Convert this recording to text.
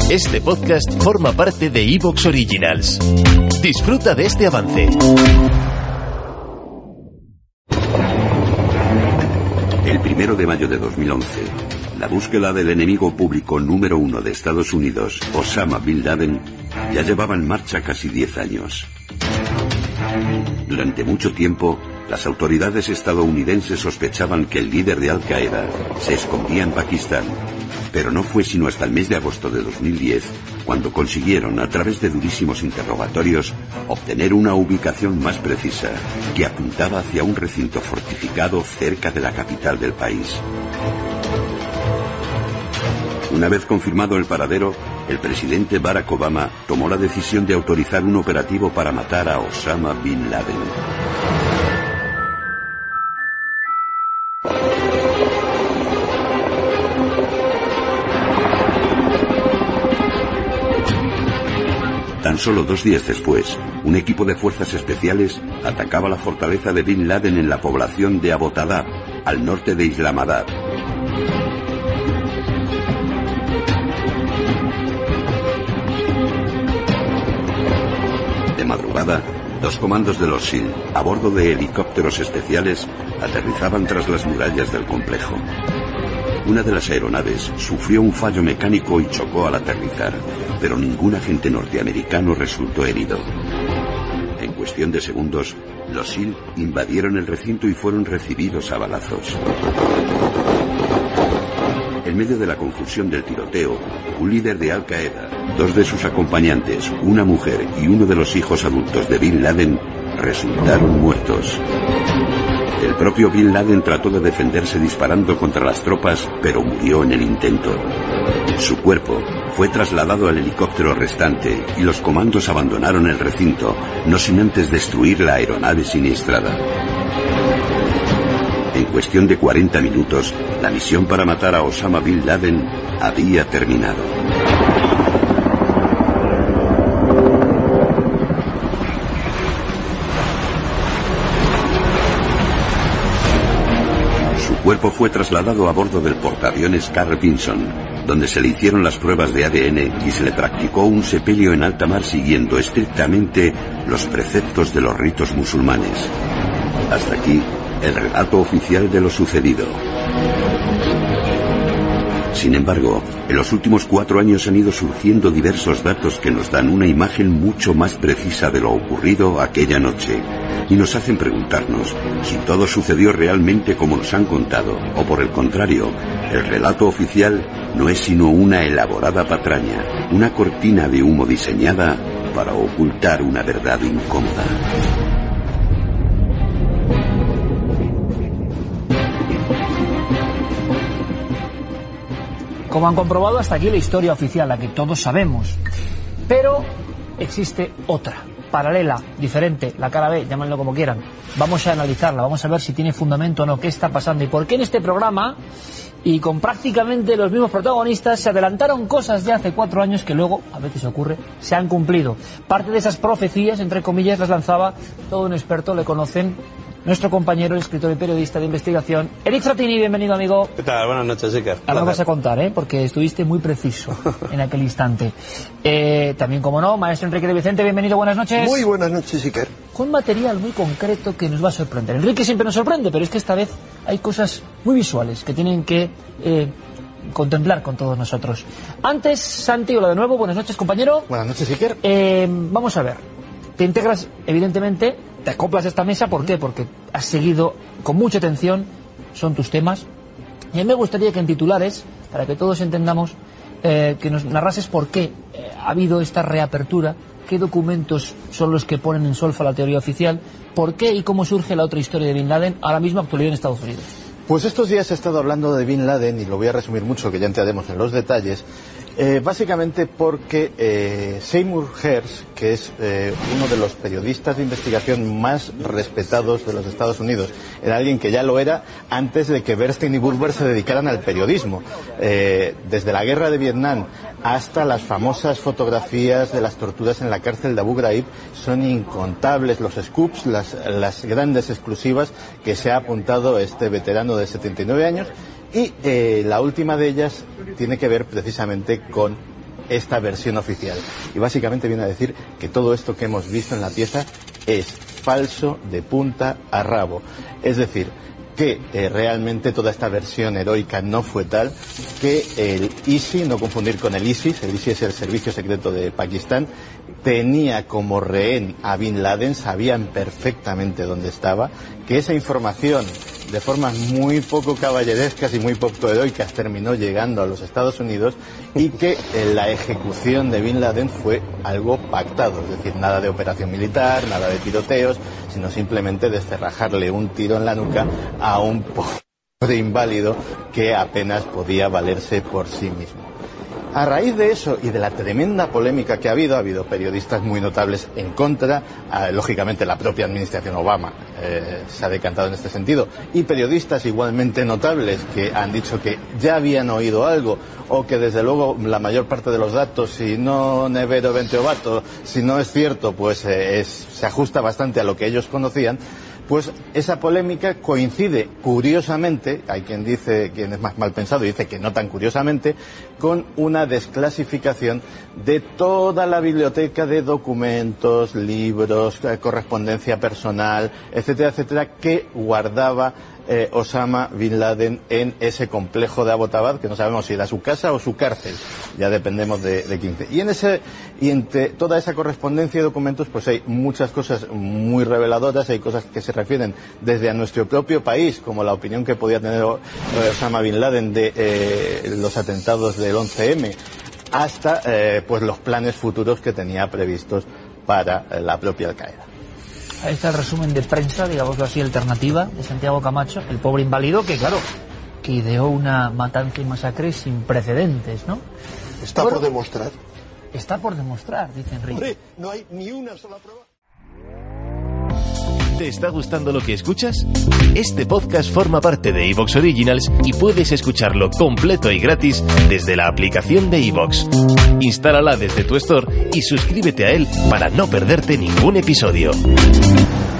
Este podcast forma parte de Evox Originals. Disfruta de este avance. El 1 de mayo de 2011, la búsqueda del enemigo público número 1 de Estados Unidos, Osama Bin Laden, ya llevaba en marcha casi 10 años. Durante mucho tiempo, las autoridades estadounidenses sospechaban que el líder de Al-Qaeda se escondía en Pakistán, pero no fue sino hasta el mes de agosto de 2010 cuando consiguieron, a través de durísimos interrogatorios, obtener una ubicación más precisa, que apuntaba hacia un recinto fortificado cerca de la capital del país. Una vez confirmado el paradero, el presidente Barack Obama tomó la decisión de autorizar un operativo para matar a Osama Bin Laden. Tan solo 2 días después, un equipo de fuerzas especiales atacaba la fortaleza de Bin Laden en la población de Abbottabad, al norte de Islamabad. De madrugada, 2 comandos de los SEAL, a bordo de helicópteros especiales, aterrizaban tras las murallas del complejo. Una de las aeronaves sufrió un fallo mecánico y chocó al aterrizar, pero ningún agente norteamericano resultó herido. En cuestión de segundos, los SEAL invadieron el recinto y fueron recibidos a balazos. En medio de la confusión del tiroteo, un líder de Al-Qaeda, 2 de sus acompañantes, una mujer y uno de los hijos adultos de Bin Laden resultaron muertos. El propio Bin Laden trató de defenderse disparando contra las tropas, pero murió en el intento. Su cuerpo fue trasladado al helicóptero restante y los comandos abandonaron el recinto, no sin antes destruir la aeronave siniestrada. En cuestión de 40 minutos, la misión para matar a Osama Bin Laden había terminado. Su cuerpo fue trasladado a bordo del portaaviones Carl Vinson, donde se le hicieron las pruebas de ADN y se le practicó un sepelio en alta mar siguiendo estrictamente los preceptos de los ritos musulmanes. Hasta aquí el relato oficial de lo sucedido. Sin embargo, en los últimos 4 años han ido surgiendo diversos datos que nos dan una imagen mucho más precisa de lo ocurrido aquella noche y nos hacen preguntarnos si todo sucedió realmente como nos han contado o, por el contrario, el relato oficial no es sino una elaborada patraña, una cortina de humo diseñada para ocultar una verdad incómoda. Como han comprobado, hasta aquí la historia oficial, la que todos sabemos. Pero existe otra, paralela, diferente, la cara B, llámenlo como quieran. Vamos a analizarla, vamos a ver si tiene fundamento o no, qué está pasando y por qué en este programa, y con prácticamente los mismos protagonistas, se adelantaron cosas de hace 4 años que luego, a veces ocurre, se han cumplido. Parte de esas profecías, entre comillas, las lanzaba todo un experto, le conocen, nuestro compañero, el escritor y periodista de investigación, Eric Frattini. Bienvenido, amigo. ¿Qué tal? Buenas noches, Iker. Ahora nos vas a contar, porque estuviste muy preciso en aquel instante. También, como no, maestro Enrique de Vicente, bienvenido, buenas noches. Muy buenas noches, Iker. Con material muy concreto que nos va a sorprender. Enrique siempre nos sorprende, pero es que esta vez hay cosas muy visuales que tienen que contemplar con todos nosotros. Antes, Santi, hola de nuevo, buenas noches, compañero. Buenas noches, Iker. Vamos a ver, te integras, evidentemente, te acoplas a esta mesa, ¿por qué? Porque has seguido con mucha atención, son tus temas, y a mí me gustaría que en titulares, para que todos entendamos, que nos narrases por qué ha habido esta reapertura, qué documentos son los que ponen en solfa la teoría oficial, por qué y cómo surge la otra historia de Bin Laden, ahora mismo actualidad en Estados Unidos. Pues estos días he estado hablando de Bin Laden, y lo voy a resumir mucho, que ya entraremos en los detalles, básicamente porque Seymour Hersh, que es uno de los periodistas de investigación más respetados de los Estados Unidos, era alguien que ya lo era antes de que Bernstein y Burber se dedicaran al periodismo. Desde la guerra de Vietnam hasta las famosas fotografías de las torturas en la cárcel de Abu Ghraib, son incontables los scoops, las grandes exclusivas que se ha apuntado este veterano de 79 años, y la última de ellas tiene que ver precisamente con esta versión oficial. Y básicamente viene a decir que todo esto que hemos visto en la pieza es falso de punta a rabo. Es decir, que realmente toda esta versión heroica no fue tal, que el ISI, no confundir con el ISIS es el servicio secreto de Pakistán, tenía como rehén a Bin Laden, sabían perfectamente dónde estaba, que esa información de formas muy poco caballerescas y muy poco heroicas terminó llegando a los Estados Unidos y que la ejecución de Bin Laden fue algo pactado, es decir, nada de operación militar, nada de tiroteos, sino simplemente descerrajarle un tiro en la nuca a un pobre inválido que apenas podía valerse por sí mismo. A raíz de eso y de la tremenda polémica que ha habido periodistas muy notables en contra, lógicamente la propia administración Obama se ha decantado en este sentido, y periodistas igualmente notables que han dicho que ya habían oído algo, o que desde luego la mayor parte de los datos, si no nevero vente ovato, si no es cierto, pues se ajusta bastante a lo que ellos conocían. Pues esa polémica coincide, curiosamente, hay quien dice, quien es más mal pensado, y dice que no tan curiosamente, con una desclasificación de toda la biblioteca de documentos, libros, correspondencia personal, etcétera, etcétera, que guardaba Osama Bin Laden en ese complejo de Abbottabad, que no sabemos si era su casa o su cárcel, ya dependemos de quién. Y entre toda esa correspondencia y documentos, pues hay muchas cosas muy reveladoras, hay cosas que se refieren desde a nuestro propio país, como la opinión que podía tener Osama Bin Laden de los atentados del 11M, hasta pues los planes futuros que tenía previstos para la propia Al-Qaeda. Ahí está el resumen de prensa, digámoslo así, alternativa, de Santiago Camacho, el pobre inválido que, claro, que ideó una matanza y masacre sin precedentes, ¿no? Está por demostrar. Está por demostrar, dice Enrique. Hombre, no hay ni una sola prueba. ¿Te está gustando lo que escuchas? Este podcast forma parte de iVoox Originals y puedes escucharlo completo y gratis desde la aplicación de iVoox. Instálala desde tu store y suscríbete a él para no perderte ningún episodio.